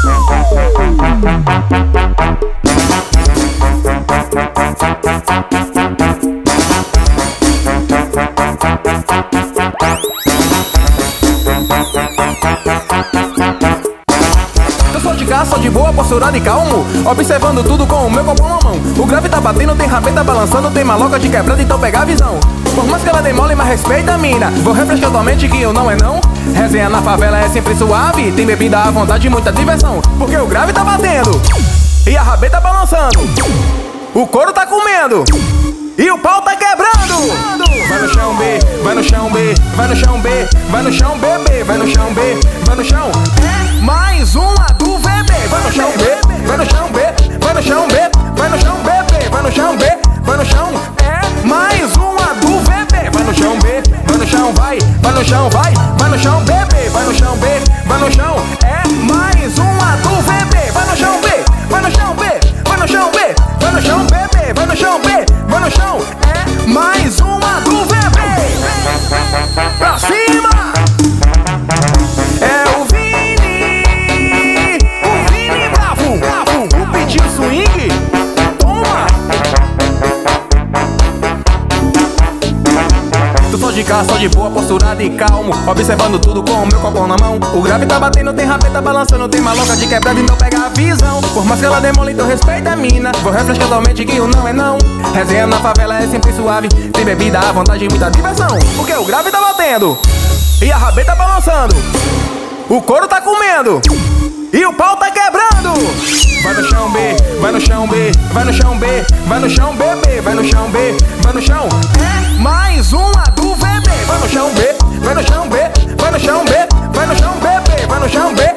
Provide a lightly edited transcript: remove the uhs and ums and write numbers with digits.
Só de boa, posturado e calmo, observando tudo com o meu copo na mão. O grave tá batendo, tem rabeta balançando, tem maloca de quebrada, então pega a visão. Por mais que ela demole, mas respeita a mina. Vou refrescar tua mente que eu não é não. Resenha na favela é sempre suave, tem bebida à vontade e muita diversão. Porque o grave tá batendo e a rabeta balançando, o couro tá comendo e o pau tá quebrando. Vai no chão B, vai no chão B, vai no chão B, vai no chão BB, vai no chão B, vai no chão. Mais uma do VB. Vai no chão B, vai no chão B, vai no chão B, vai no chão BB, vai no chão B, vai no chão. Mais uma do VB. Vai no chão B, vai no chão, vai no chão, vai no chão BB, vai no chão B, vai no chão. Mais uma do VB. Vai no chão B, vai no chão B, vai no chão B, vai no chão BB, vai no chão B, vai no chão. Mais uma do VB. Pra cima! É o Vini bravo, o pediu swing. Toma! Tô só de cá, só de boa, posturado e calmo, observando tudo com o meu copo na mão. O grave tá batendo, tem rabeta balançando, tem maloca de quebrada, então pega a visão. Por mais que ela demole, então respeita a mina. Vou refrescar tua mente que o não é não. Resenha na favela é sempre suave, tem bebida à vontade e muita diversão. Porque o grave tá batendo e a rabeta balançando, o couro tá comendo e o pau tá quebrando. Vai no chão B, vai no chão B, vai no chão B, vai no chão BB, vai no chão B, vai no chão. Mais uma do VB. Vai no chão B, vai no chão B, vai no chão B, vai no chão BB, vai no chão B,